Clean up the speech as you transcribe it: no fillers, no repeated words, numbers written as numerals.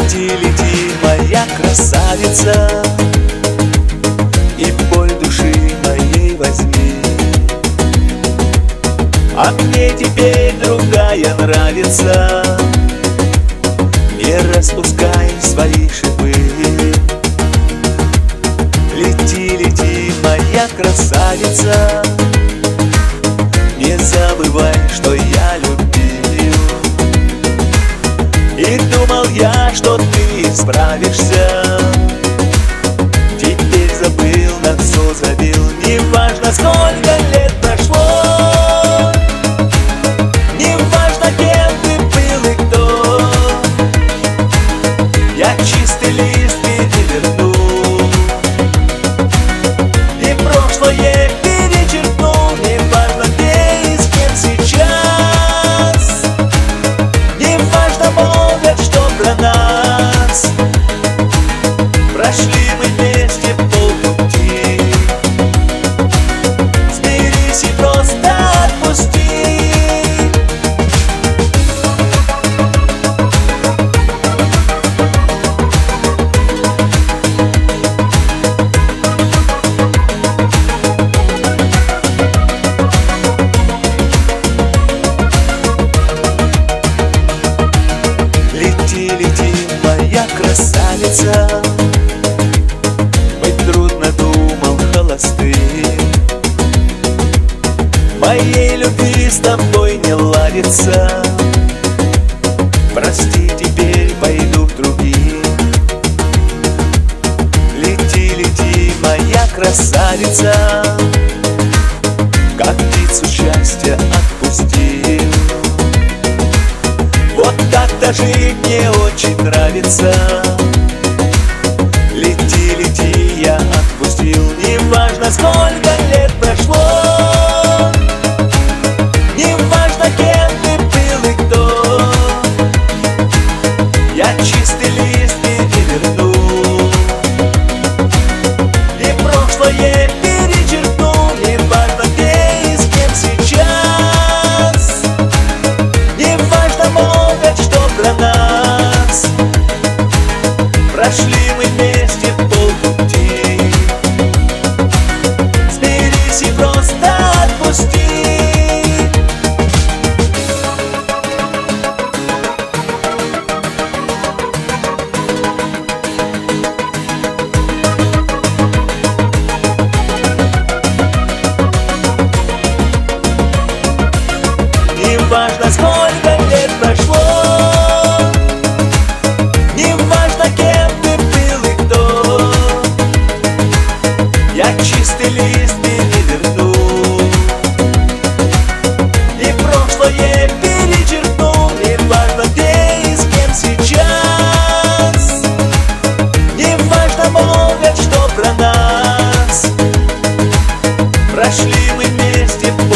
Лети, лети, моя красавица, и боль души моей возьми. А мне теперь другая нравится, не распускай свои шипы. Лети, лети, моя красавица, не забывай, что я любил. И думал я, что ты справишься, теперь забыл, на все забил. Неважно, сколько лет прошло, неважно, кем ты был и кто, я чистый лист переверну и прошлое перечеркну. Неважно, где и с кем сейчас, неважно, молвят, что про нас. Прошли мы вместе полпути, смирись и просто отпусти. Лети, лети, моя красавица, быть трудно, думал холостым. Моей любви с тобой не ладится, прости, теперь пойду к другим. Лети, лети, моя красавица, как птицу счастья отпустил. Вот так-то жить мне очень нравится. Лети, лети, я отпустил. Неважно, сколько лет прошло, неважно, кем ты был и кто, я чистый лист переверну и прошлое перечеркну. Неважно, где и с кем сейчас, неважно, молвят, что про нас. Прошли мы вместе полпути, смирись и просто отпусти. Неважно, сколько лет прошло, неважно, кем ты был и кто, я чистый лист переверну и прошлое перечеркну. Неважно, где и с кем сейчас, неважно, молвят, что про нас. Прошли мы вместе